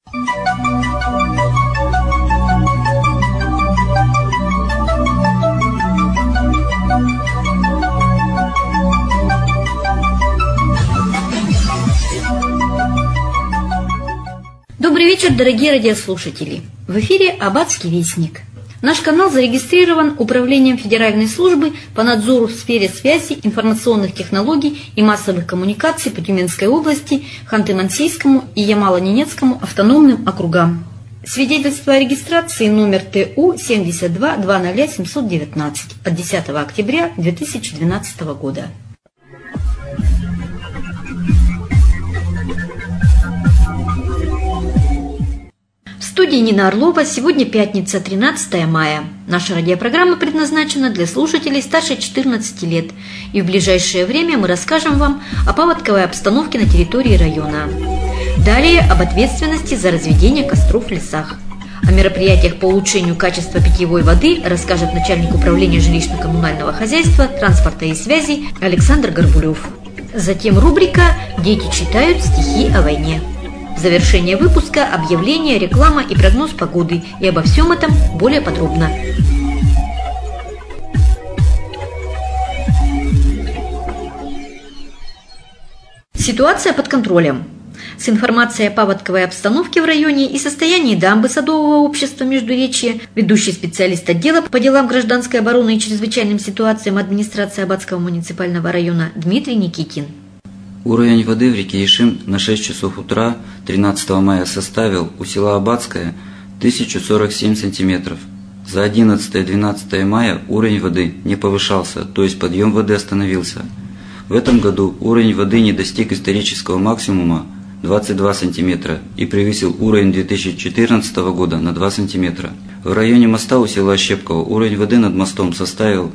Добрый вечер, дорогие радиослушатели! В эфире «Аббатский вестник». Наш канал зарегистрирован Управлением Федеральной службы по надзору в сфере связи, информационных технологий и массовых коммуникаций по Тюменской области, Ханты-Мансийскому и Ямало-Ненецкому автономным округам. Свидетельство о регистрации номер ТУ 72-20719 от 10 октября 2012 года. В студии Нина Орлова. Сегодня пятница, 13 мая. Наша радиопрограмма предназначена для слушателей старше 14 лет. И в ближайшее время мы расскажем вам о паводковой обстановке на территории района. Далее об ответственности за разведение костров в лесах. О мероприятиях по улучшению качества питьевой воды расскажет начальник управления жилищно-коммунального хозяйства, транспорта и связи Александр Горбулев. Затем рубрика «Дети читают стихи о войне». В завершение выпуска объявление, реклама и прогноз погоды. И обо всем этом более подробно. Ситуация под контролем. С информацией о паводковой обстановке в районе и состоянии дамбы Садового общества Междуречье ведущий специалист отдела по делам гражданской обороны и чрезвычайным ситуациям администрации Аббатского муниципального района Дмитрий Никитин. Уровень воды в реке Ишим на 6 часов утра 13 мая составил у села Аббатское 1047 сантиметров. За 11-12 мая уровень воды не повышался, то есть подъем воды остановился. В этом году уровень воды не достиг исторического максимума 22 сантиметра и превысил уровень 2014 года на 2 сантиметра. В районе моста у села Щепково уровень воды над мостом составил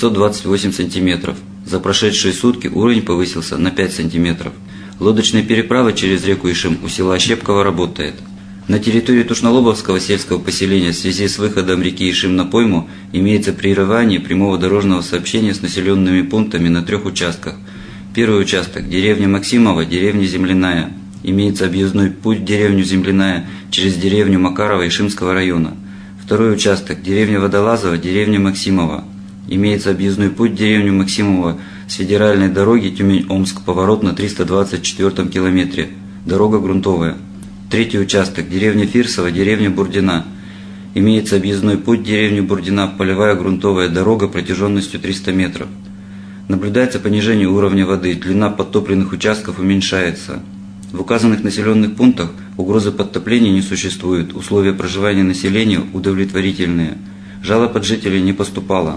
528 сантиметров. За прошедшие сутки уровень повысился на 5 сантиметров. Лодочная переправа через реку Ишим у села Щепково работает. На территории Тушнолобовского сельского поселения в связи с выходом реки Ишим на пойму имеется прерывание прямого дорожного сообщения с населенными пунктами на 3 участках. Первый участок – деревня Максимова, деревня Земляная. Имеется объездной путь в деревню Земляная через деревню Макарова Ишимского района. Второй участок – деревня Водолазова, деревня Максимова. Имеется объездной путь в деревню Максимова с федеральной дороги Тюмень-Омск, поворот на 324 километре. Дорога грунтовая. Третий участок – деревня Фирсова, деревня Бурдина. Имеется объездной путь в деревню Бурдина, полевая грунтовая дорога протяженностью 300 метров. Наблюдается понижение уровня воды, длина подтопленных участков уменьшается. В указанных населенных пунктах угрозы подтопления не существует, условия проживания населения удовлетворительные. Жалоб от жителей не поступало.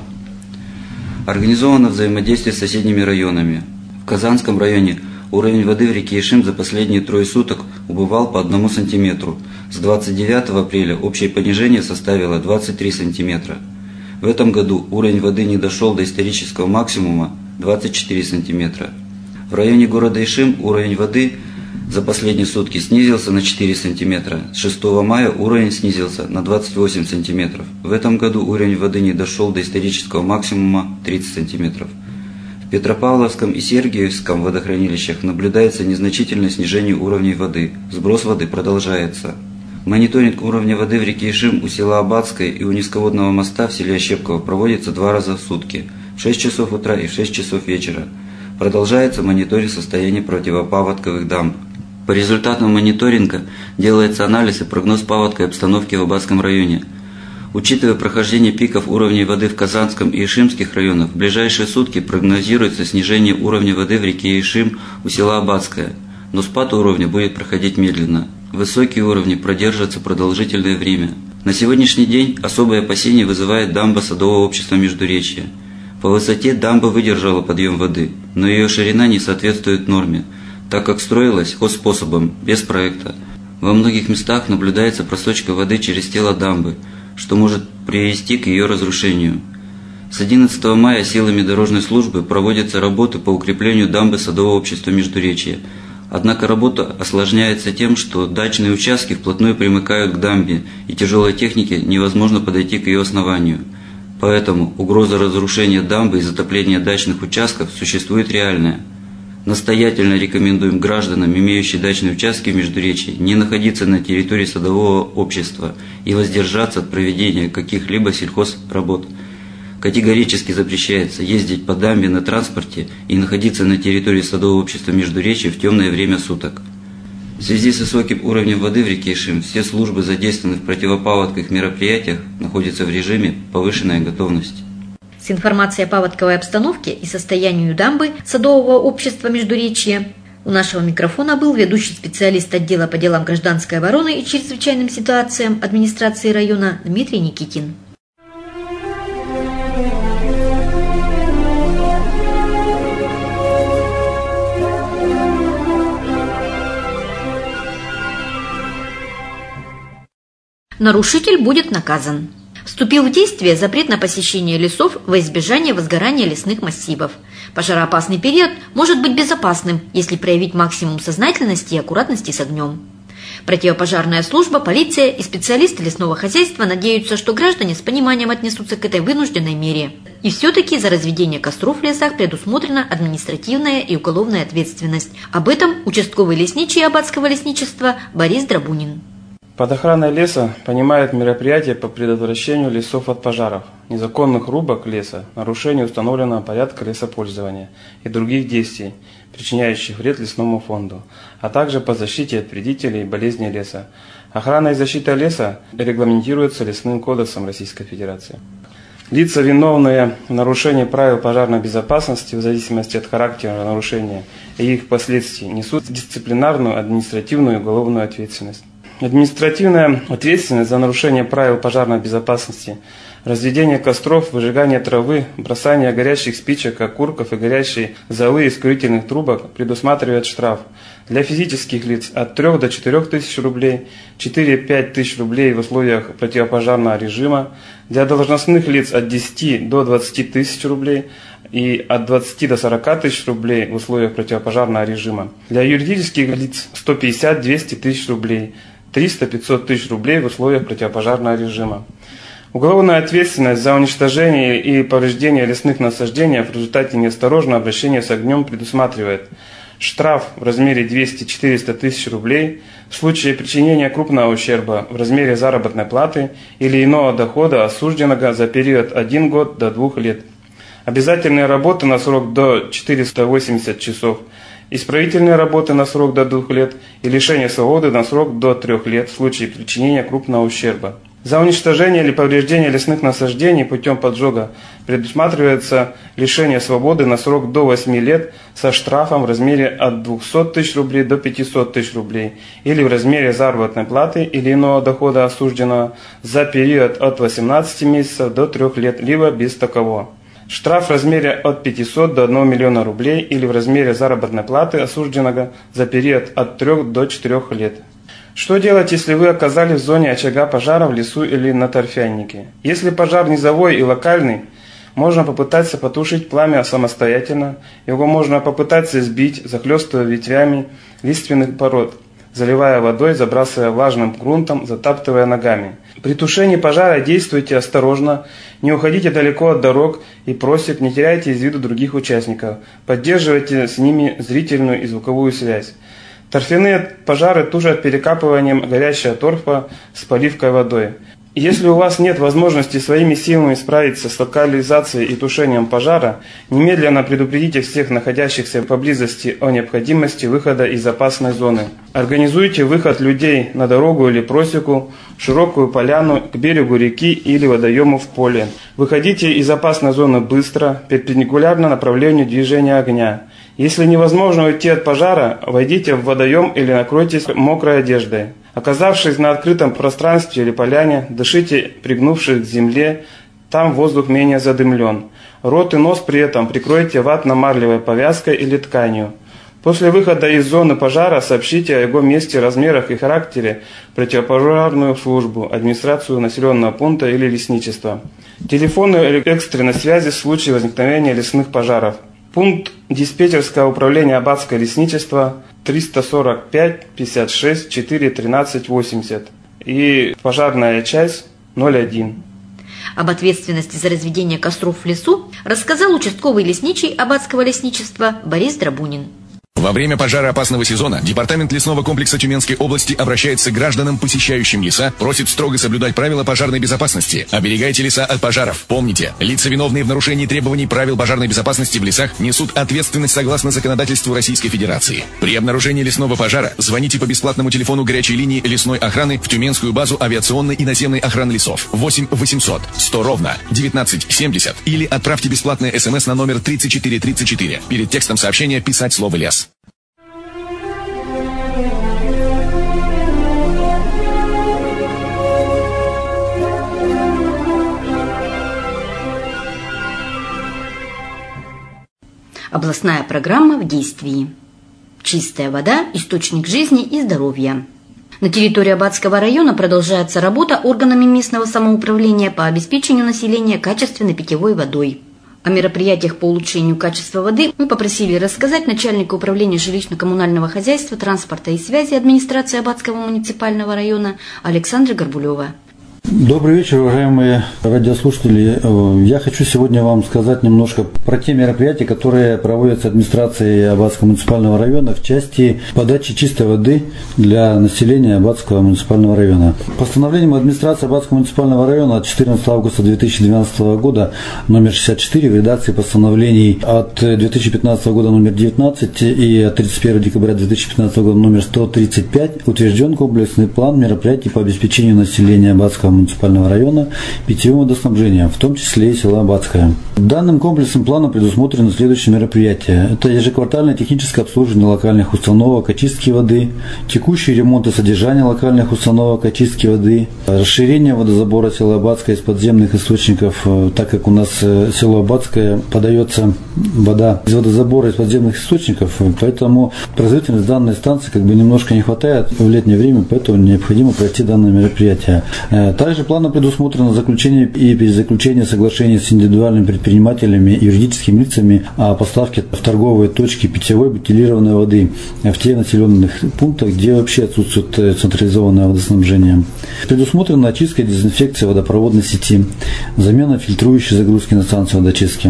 Организовано взаимодействие с соседними районами. В Казанском районе уровень воды в реке Ишим за последние 3 суток убывал по 1 сантиметру. С 29 апреля общее понижение составило 23 сантиметра. В этом году уровень воды не дошел до исторического максимума 24 сантиметра. В районе города Ишим уровень воды за последние сутки снизился на 4 сантиметра. С 6 мая уровень снизился на 28 сантиметров. В этом году уровень воды не дошел до исторического максимума 30 сантиметров. В Петропавловском и Сергиевском водохранилищах наблюдается незначительное снижение уровней воды. Сброс воды продолжается. Мониторинг уровня воды в реке Ишим у села Аббатское и у низководного моста в селе Щепково проводится 2 раза в сутки, в 6 часов утра и в 6 часов вечера. Продолжается мониторинг состояния противопаводковых дамб. По результатам мониторинга делается анализ и прогноз паводковой обстановки в Аббатском районе. Учитывая прохождение пиков уровней воды в Казанском и Ишимских районах, в ближайшие сутки прогнозируется снижение уровня воды в реке Ишим у села Аббатское, но спад уровня будет проходить медленно. Высокие уровни продержатся продолжительное время. На сегодняшний день особое опасение вызывает дамба Садового общества Междуречья. По высоте дамба выдержала подъем воды, но ее ширина не соответствует норме, так как строилась хозспособом, без проекта. Во многих местах наблюдается просочка воды через тело дамбы, что может привести к ее разрушению. С 11 мая силами дорожной службы проводятся работы по укреплению дамбы Садового общества Междуречья. Однако работа осложняется тем, что дачные участки вплотную примыкают к дамбе, и тяжелой технике невозможно подойти к ее основанию. Поэтому угроза разрушения дамбы и затопления дачных участков существует реальная. Настоятельно рекомендуем гражданам, имеющим дачные участки в Междуречии, не находиться на территории садового общества и воздержаться от проведения каких-либо сельхозработ. Категорически запрещается ездить по дамбе на транспорте и находиться на территории садового общества Междуречия в темное время суток. В связи с высоким уровнем воды в реке Ишим все службы, задействованные в противопаводковых мероприятиях, находятся в режиме повышенной готовности. С информацией о паводковой обстановке и состоянию дамбы садового общества Междуречья у нашего микрофона был ведущий специалист отдела по делам гражданской обороны и чрезвычайным ситуациям администрации района Дмитрий Никитин. Нарушитель будет наказан. Вступил в действие запрет на посещение лесов во избежание возгорания лесных массивов. Пожароопасный период может быть безопасным, если проявить максимум сознательности и аккуратности с огнем. Противопожарная служба, полиция и специалисты лесного хозяйства надеются, что граждане с пониманием отнесутся к этой вынужденной мере. И все-таки за разведение костров в лесах предусмотрена административная и уголовная ответственность. Об этом участковый лесничий Аббатского лесничества Борис Драбунин. Под охраной леса понимают мероприятия по предотвращению лесов от пожаров, незаконных рубок леса, нарушения установленного порядка лесопользования и других действий, причиняющих вред лесному фонду, а также по защите от вредителей и болезней леса. Охрана и защита леса регламентируется Лесным кодексом Российской Федерации. Лица, виновные в нарушении правил пожарной безопасности в зависимости от характера нарушения и их последствий, несут дисциплинарную, административную и уголовную ответственность. Административная ответственность за нарушение правил пожарной безопасности, разведение костров, выжигание травы, бросание горящих спичек, окурков и горящей золы из курительных трубок предусматривает штраф для физических лиц от 3 до 4 тысяч рублей, 4-5 тысяч рублей в условиях противопожарного режима, для должностных лиц от 10 до 20 тысяч рублей и от 20 до 40 тысяч рублей в условиях противопожарного режима, для юридических лиц 150-200 тысяч рублей, 300-500 тысяч рублей в условиях противопожарного режима. Уголовная ответственность за уничтожение и повреждение лесных насаждений в результате неосторожного обращения с огнем предусматривает штраф в размере 200-400 тысяч рублей в случае причинения крупного ущерба в размере заработной платы или иного дохода осужденного за период 1 год до 2 лет. Обязательные работы на срок до 480 часов, исправительные работы на срок до 2 лет и лишение свободы на срок до 3 лет в случае причинения крупного ущерба. За уничтожение или повреждение лесных насаждений путем поджога предусматривается лишение свободы на срок до 8 лет со штрафом в размере от 200 тысяч рублей до 500 тысяч рублей или в размере заработной платы или иного дохода осужденного за период от 18 месяцев до 3 лет, либо без такового. Штраф в размере от 500 до 1 миллиона рублей или в размере заработной платы осужденного за период от 3 до 4 лет. Что делать, если вы оказались в зоне очага пожара в лесу или на торфянике? Если пожар низовой и локальный, можно попытаться потушить пламя самостоятельно, его можно попытаться сбить, захлестывая ветвями лиственных пород, заливая водой, забрасывая влажным грунтом, затаптывая ногами. При тушении пожара действуйте осторожно, не уходите далеко от дорог и просек, не теряйте из виду других участников, поддерживайте с ними зрительную и звуковую связь. Торфяные пожары тушат перекапыванием горящего торфа с поливкой водой. Если у вас нет возможности своими силами справиться с локализацией и тушением пожара, немедленно предупредите всех находящихся поблизости о необходимости выхода из опасной зоны. Организуйте выход людей на дорогу или просеку, широкую поляну, к берегу реки или водоему в поле. Выходите из опасной зоны быстро, перпендикулярно направлению движения огня. Если невозможно уйти от пожара, войдите в водоем или накройтесь мокрой одеждой. Оказавшись на открытом пространстве или поляне, дышите пригнувшись к земле, там воздух менее задымлен. Рот и нос при этом прикройте ватно-марлевой повязкой или тканью. После выхода из зоны пожара сообщите о его месте, размерах и характере противопожарную службу, администрацию населенного пункта или лесничество. Телефоны экстренной связи в случае возникновения лесных пожаров. Пункт диспетчерского управления Аббатское лесничество 345 56 4 13 80 и пожарная часть 01. Об ответственности за разведение костров в лесу рассказал участковый лесничий Аббатского лесничества Борис Драбунин. Во время пожароопасного сезона Департамент лесного комплекса Тюменской области обращается к гражданам, посещающим леса, просит строго соблюдать правила пожарной безопасности. Оберегайте леса от пожаров. Помните, лица, виновные в нарушении требований правил пожарной безопасности в лесах, несут ответственность согласно законодательству Российской Федерации. При обнаружении лесного пожара звоните по бесплатному телефону горячей линии лесной охраны в Тюменскую базу авиационной и наземной охраны лесов 8 800 100 ровно 1970 или отправьте бесплатный СМС на номер 3434. Перед текстом сообщения писать слово «лес». Областная программа в действии. Чистая вода – источник жизни и здоровья. На территории Аббатского района продолжается работа органами местного самоуправления по обеспечению населения качественной питьевой водой. О мероприятиях по улучшению качества воды мы попросили рассказать начальника управления жилищно-коммунального хозяйства, транспорта и связи администрации Аббатского муниципального района Александра Горбулева. Добрый вечер, уважаемые радиослушатели. Я хочу сегодня вам сказать немножко про те мероприятия, которые проводятся администрацией Аббатского муниципального района в части подачи чистой воды для населения Аббатского муниципального района. Постановлением администрации Аббатского муниципального района от 14 августа 2012 года номер 64 в редакции постановлений от 2015 года номер 19 и от 31 декабря 2015 года номер 135 утвержден комплексный план мероприятий по обеспечению населения Аббатского муниципального района питьевым водоснабжением, в том числе и села Аббатское. Данным комплексным планом предусмотрены следующие мероприятия. Это ежеквартальное техническое обслуживание локальных установок очистки воды, текущий ремонт и содержание локальных установок очистки воды, расширение водозабора села Аббатское из подземных источников, так как у нас село Аббатское подается вода из водозабора из подземных источников, поэтому производительность данной станции немножко не хватает в летнее время, поэтому необходимо пройти данное мероприятие. Также планом предусмотрено заключение и перезаключение соглашений с индивидуальными предпринимателями и юридическими лицами о поставке в торговые точки питьевой бутилированной воды в те населенных пунктах, где вообще отсутствует централизованное водоснабжение. Предусмотрена очистка и дезинфекция водопроводной сети, замена фильтрующей загрузки на станции водочистки.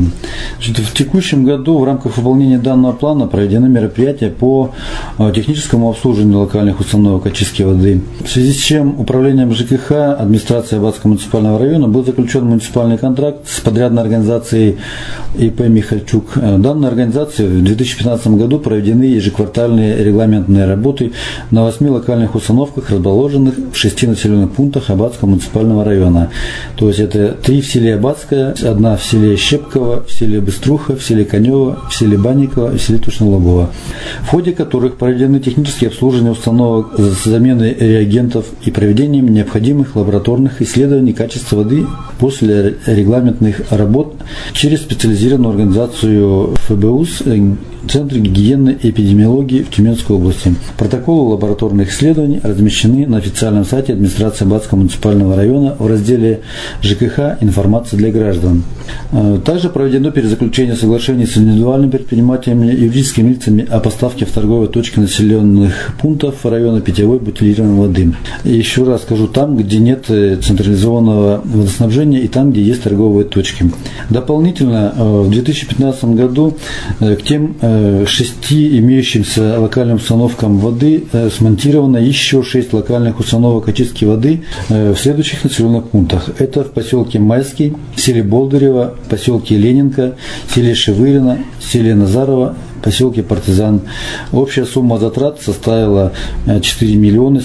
В текущем году в рамках выполнения данного плана проведены мероприятия по техническому обслуживанию локальных установок очистки воды, в связи с чем управлением ЖКХ администрации Аббатского муниципального района был заключен муниципальный контракт с подрядной организацией ИП «Михальчук». Данной организации в 2015 году проведены ежеквартальные регламентные работы на 8 локальных установках, расположенных в 6 населенных пунктах Аббатского муниципального района. То есть это 3 в селе Аббатское, 1 в селе Щепково, в селе Быструха, в селе Конево, в селе Банниково и в селе Тушнолобово, в ходе которых проведены технические обслуживания установок с заменой реагентов и проведением необходимых лабораторных исследований качества воды после регламентных работ через специализированную организацию ФБУС Центр гигиены и эпидемиологии в Тюменской области. Протоколы лабораторных исследований размещены на официальном сайте администрации Аббатского муниципального района в разделе ЖКХ «Информация для граждан». Также проведено перезаключение соглашений с индивидуальными предпринимателями и юридическими лицами о поставке в торговые точки населенных пунктов района питьевой бутилированной воды. И еще раз скажу, там, где нет централизованного водоснабжения и там, где есть торговые точки. Дополнительно в 2015 году к тем 6 имеющимся локальным установкам воды смонтировано еще 6 локальных установок очистки воды в следующих населенных пунктах. Это в поселке Майский, в селе Болдырево, в поселке Ленинка, в селе Шевырина, в селе Назарово, в поселке Партизан. Общая сумма затрат составила 4 миллиона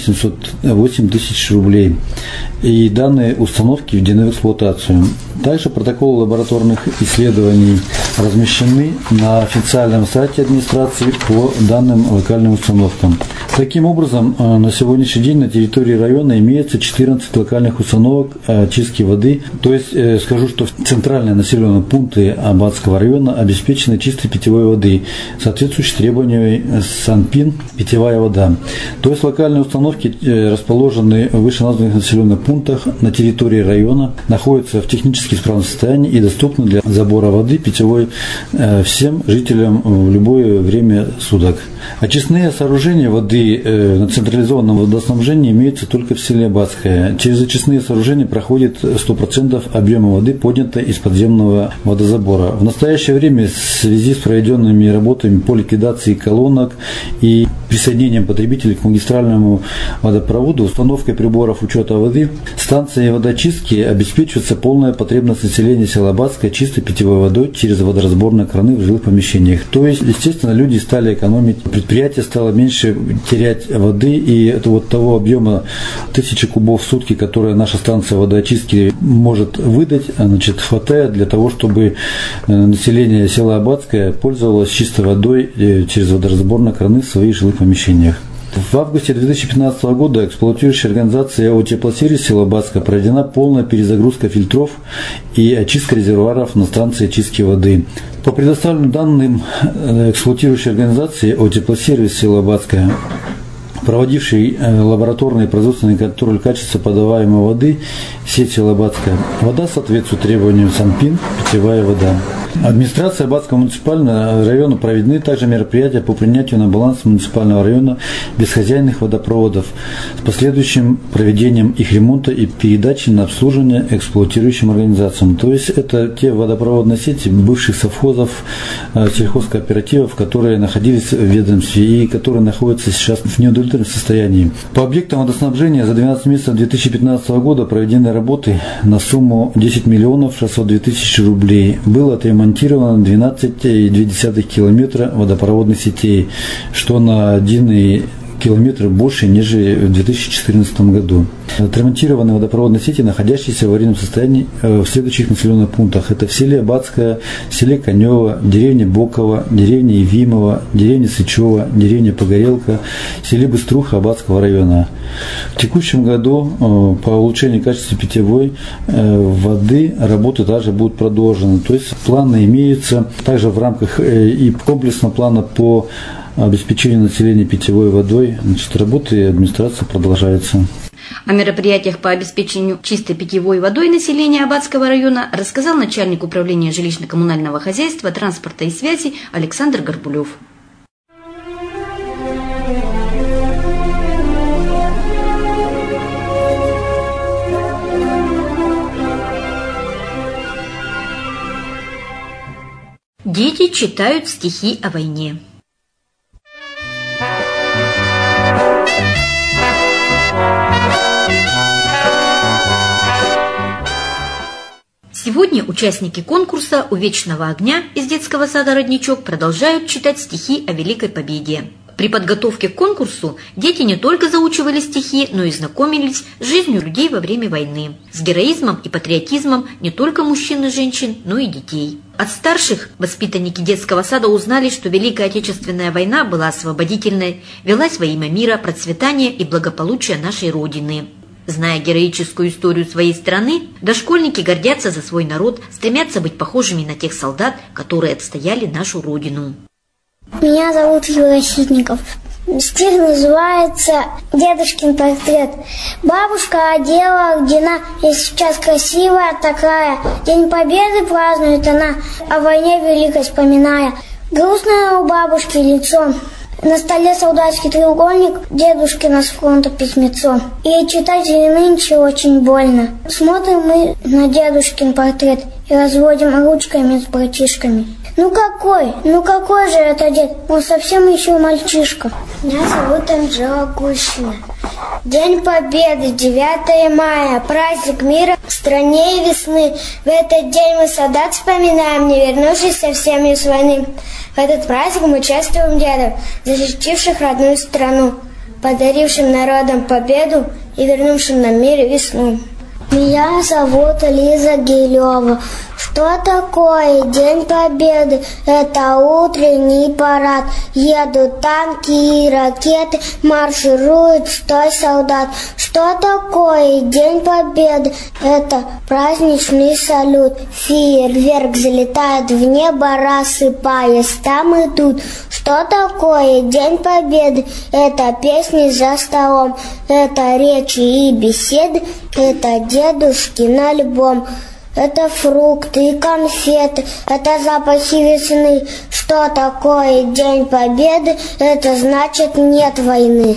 708 тысяч рублей. И данные установки введены в эксплуатацию. Также протоколы лабораторных исследований размещены на официальном сайте администрации по данным локальным установкам. Таким образом, на сегодняшний день на территории района имеется 14 локальных установок очистки воды. То есть, скажу, что центральные населенные пункты Аббатского района обеспечены чистой питьевой водой, соответствующей требованиям Санпин питьевая вода. То есть, локальные установки, расположенные в вышеназванных населенных пунктах на территории района, находятся в технически исправном состоянии и доступны для забора воды питьевой всем жителям в любое время суток. Очистные сооружения воды на централизованном водоснабжении имеются только в селе Аббатское. Через очистные сооружения проходит 100% объема воды, поднятого из подземного водозабора. В настоящее время в связи с проведенными работами работами по ликвидации колонок и присоединением потребителей к магистральному водопроводу, установкой приборов учета воды, станцией водочистки обеспечивается полная потребность населения села Аббатское чистой питьевой водой через водоразборные краны в жилых помещениях. То есть, естественно, люди стали экономить, предприятие стало меньше терять воды, и это вот того объема 1000 кубов в сутки, которые наша станция водоочистки может выдать, значит, хватает для того, чтобы население села Аббатское пользовалось чистой водой через водоразборные краны в своих жилых помещениях. В августе 2015 года эксплуатирующей организацией АО «Теплосервис» села Аббатское проведена полная перезагрузка фильтров и очистка резервуаров на станции очистки воды. По предоставленным данным эксплуатирующей организации АО «Теплосервис» села Аббатское, проводивший лабораторный и производственный контроль качества подаваемой воды в сеть села Аббатское, вода соответствует требованиям СанПин, питьевая вода. Администрация Аббатского муниципального района проведены также мероприятия по принятию на баланс муниципального района бесхозяйных водопроводов с последующим проведением их ремонта и передачи на обслуживание эксплуатирующим организациям. То есть это те водопроводные сети бывших совхозов, сельхозкооперативов, которые находились в ведомстве и которые находятся сейчас в неудовлетворенном состоянии. По объектам водоснабжения за 12 месяцев 2015 года проведены работы на сумму 10 миллионов 602 тысячи рублей. Было отремонтировано 12,2 километра водопроводных сетей, что на 1 километр больше, нежели в 2014 году. Отремонтированы водопроводные сети, находящиеся в аварийном состоянии в следующих населенных пунктах. Это в селе Аббатское, селе Конево, деревне Боково, деревне Евимово, деревне Сычево, деревне Погорелка, селе Быструха Аббатского района. В текущем году по улучшению качества питьевой воды работы также будут продолжены. То есть планы имеются также в рамках и комплексного плана по обеспечению населения питьевой водой. Значит, работы администрации продолжаются. О мероприятиях по обеспечению чистой питьевой водой населения Аббатского района рассказал начальник управления жилищно-коммунального хозяйства, транспорта и связи Александр Горбулев. Дети читают стихи о войне. Сегодня участники конкурса «У вечного огня» из детского сада «Родничок» продолжают читать стихи о Великой Победе. При подготовке к конкурсу дети не только заучивали стихи, но и знакомились с жизнью людей во время войны, с героизмом и патриотизмом не только мужчин и женщин, но и детей. От старших воспитанники детского сада узнали, что Великая Отечественная война была освободительной, велась во имя мира, процветания и благополучия нашей Родины. Зная героическую историю своей страны, дошкольники гордятся за свой народ, стремятся быть похожими на тех солдат, которые отстояли нашу Родину. Меня зовут Юрий Ситников. Стих называется «Дедушкин портрет». Бабушка одела ордена, и сейчас красивая такая. День Победы празднует она, о войне великой вспоминая. Грустное у бабушки лицо. На столе солдатский треугольник, дедушкина с фронта письмецо. И читать ей нынче очень больно. Смотрим мы на дедушкин портрет и разводим ручками с братишками. Ну какой же это дед? Он совсем еще мальчишка. Меня зовут Анжела Гущина. День Победы, 9 мая, праздник мира в стране и весны. В этот день мы солдат вспоминаем, не вернувшихся всеми с войны. В этот праздник мы чествуем дедов, защитивших родную страну, подарившим народам победу и вернувшим нам мир и весну. Меня зовут Лиза Гилева. Что такое День Победы? Это утренний парад. Едут танки и ракеты, маршируют стой солдат. Что такое День Победы? Это праздничный салют. Фейерверк залетает в небо, рассыпаясь, там идут. Что такое День Победы? Это песни за столом, это речи и беседы, это дедушкин альбом. Это фрукты и конфеты, это запахи весны. Что такое День Победы? Это значит нет войны.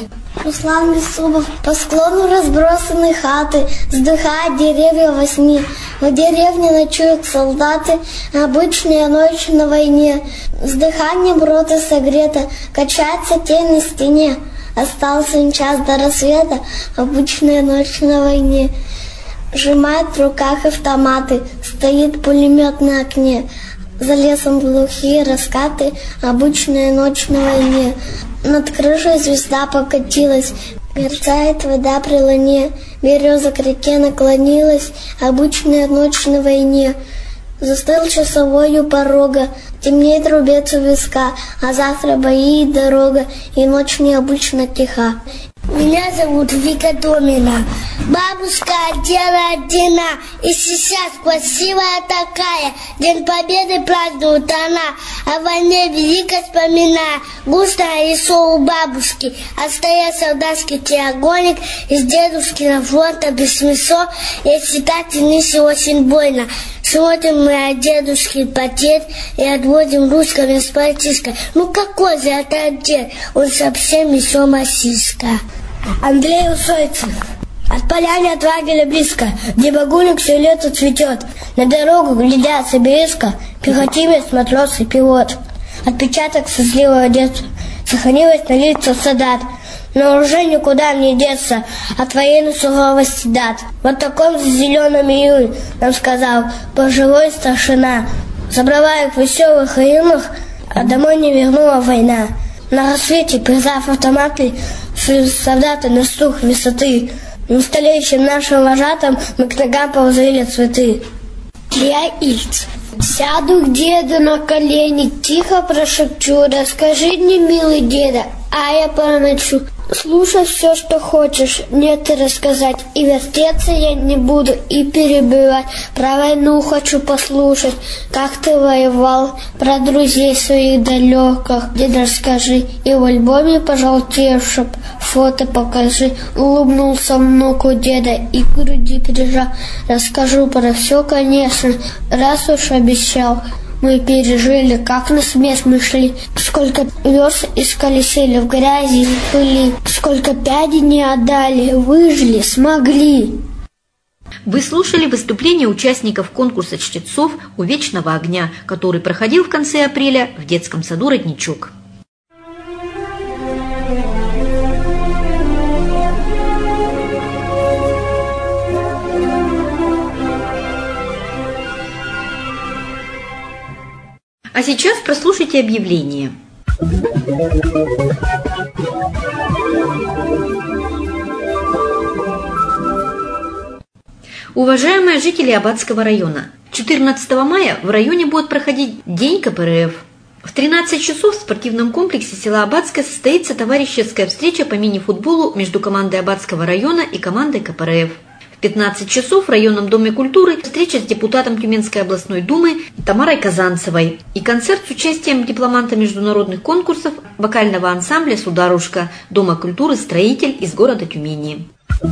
Руслан Бесубов. По склону разбросаны хаты, вздыхают деревья во сне. В деревне ночуют солдаты, обычная ночь на войне. Вздыханием роты согрета, качается тень на стене. Остался час до рассвета, обычная ночь на войне. Сжимает в руках автоматы, стоит пулемет на окне. За лесом глухие раскаты, обычная ночь на войне. Над крышей звезда покатилась, мерцает вода при луне. Береза к реке наклонилась, обычная ночь на войне. Застыл часовой у порога, темнеет рубец у виска, а завтра бои и дорога, и ночь необычно тиха. Меня зовут Вика Домина. Бабушка одела одена, и сейчас красивая такая. День Победы празднует она, о войне великой вспоминая. Густое лицо у бабушки, отстоят солдатский треугольник. Из дедушкина фронта без смысла, если так тянись очень больно. Смотрим мы от дедушки портрет и отводим ручками с пальчишкой. Ну какой же это дед, он совсем еще массистка. Андрей Усойцев. От поляны от лагеря близко, где багульник все лето цветет. На дорогу глядят собережка, пехотинец, матрос и пилот. Отпечаток созливого детства сохранилось на лицах солдат. Но уже никуда не деться от военной суровости дат. Вот таком зеленом июле нам сказал пожилой старшина. Забрала их в веселых районах, а домой не вернула война. На рассвете, призав автоматы, шли солдаты на стук высоты. На столеющем нашим вожатым мы к ногам положили цветы. Я Ильц. Сяду к деду на колени, тихо прошепчу: расскажи мне, милый деда, а я промолчу. Слушай все, что хочешь, мне ты рассказать. И вертеться я не буду, и перебивать. Про войну хочу послушать, как ты воевал, про друзей своих далеких, деда, расскажи. И в альбоме пожелтевшем фото покажи. Улыбнулся внуку деда и к груди прижал. Расскажу про все, конечно, раз уж обещал. Мы пережили, как на смерть мы шли. Сколько верст исколесили в грязи и пыли. Сколько пядей не отдали, выжили, смогли. Вы слушали выступление участников конкурса чтецов «У вечного огня», который проходил в конце апреля в детском саду «Родничок». А сейчас прослушайте объявление. Уважаемые жители Аббатского района, 14 мая в районе будет проходить День КПРФ. В 13 часов в спортивном комплексе села Аббатское состоится товарищеская встреча по мини-футболу между командой Аббатского района и командой КПРФ. В 15 часов в районном доме культуры встреча с депутатом Тюменской областной думы Тамарой Казанцевой и концерт с участием дипломанта международных конкурсов вокального ансамбля «Сударушка» Дома культуры «Строитель» из города Тюмени.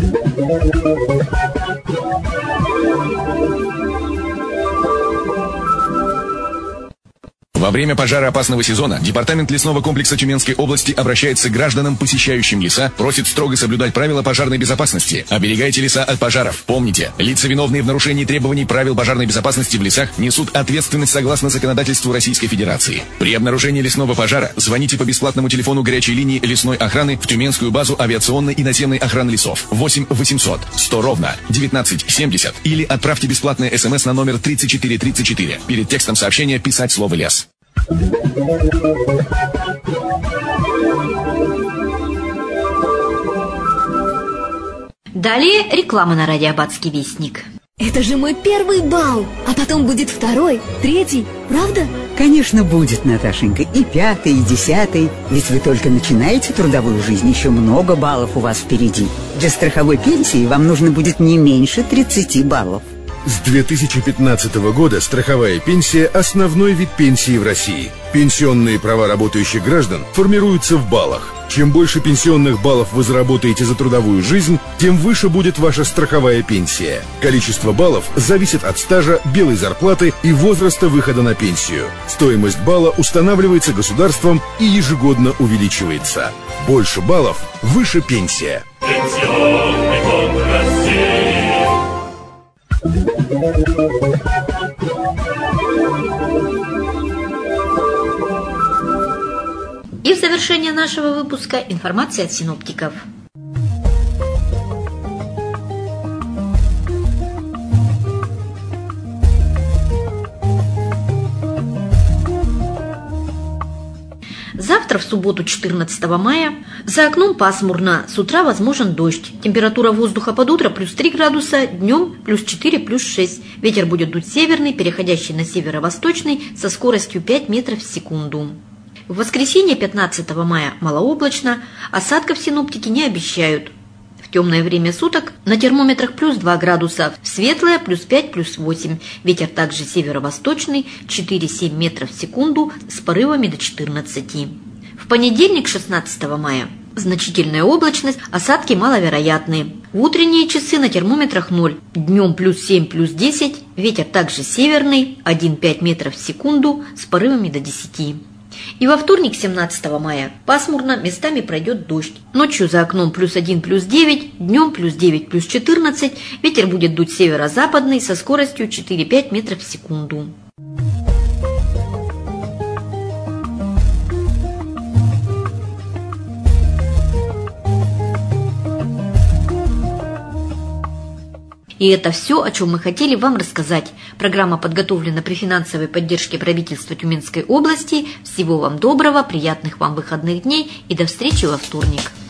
Во время пожароопасного сезона Департамент лесного комплекса Тюменской области обращается к гражданам, посещающим леса, просит строго соблюдать правила пожарной безопасности. Оберегайте леса от пожаров. Помните, лица, виновные в нарушении требований правил пожарной безопасности в лесах, несут ответственность согласно законодательству Российской Федерации. При обнаружении лесного пожара звоните по бесплатному телефону горячей линии лесной охраны в Тюменскую базу авиационной и наземной охраны лесов 8 800 100 ровно 1970 или отправьте бесплатный СМС на номер 3434. Перед текстом сообщения писать слово «лес». Далее реклама на радио «Аббатский вестник». Это же мой первый бал, а потом будет второй, третий, правда? Конечно, будет, Наташенька, и 5-й, и 10-й. Ведь вы только начинаете трудовую жизнь, еще много баллов у вас впереди. Для страховой пенсии вам нужно будет не меньше 30 баллов. С 2015 года страховая пенсия – основной вид пенсии в России. Пенсионные права работающих граждан формируются в баллах. Чем больше пенсионных баллов вы заработаете за трудовую жизнь, тем выше будет ваша страховая пенсия. Количество баллов зависит от стажа, белой зарплаты и возраста выхода на пенсию. Стоимость балла устанавливается государством и ежегодно увеличивается. Больше баллов – выше пенсия. Пенсионный фонд России. И в завершение нашего выпуска информация от синоптиков. Завтра, в субботу, 14 мая, за окном пасмурно, с утра возможен дождь. Температура воздуха под утро плюс 3 градуса, днем плюс 4, плюс 6. Ветер будет дуть северный, переходящий на северо-восточный, со скоростью 5 метров в секунду. В воскресенье, 15 мая, малооблачно, осадков синоптики не обещают. В темное время суток на термометрах плюс 2 градуса, в светлое плюс 5, плюс 8. Ветер также северо-восточный, 4-7 метров в секунду, с порывами до 14. В понедельник, 16 мая, значительная облачность, осадки маловероятны. В утренние часы на термометрах 0, днем плюс 7, плюс 10, ветер также северный, 1-5 метров в секунду, с порывами до 10. И во вторник, 17 мая, пасмурно, местами пройдет дождь. Ночью за окном плюс 1, плюс 9, днем плюс 9, плюс 14, ветер будет дуть северо-западный со скоростью 4-5 метров в секунду. И это все, о чем мы хотели вам рассказать. Программа подготовлена при финансовой поддержке правительства Тюменской области. Всего вам доброго, приятных вам выходных дней и до встречи во вторник.